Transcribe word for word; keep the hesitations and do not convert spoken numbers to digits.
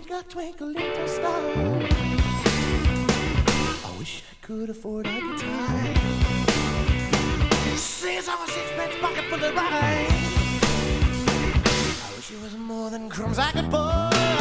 twinkle, twinkle, little star. I wish I could afford a guitar. Sing a song with sixpence pocket full of rhyme. I wish it was more than crumbs I could buy.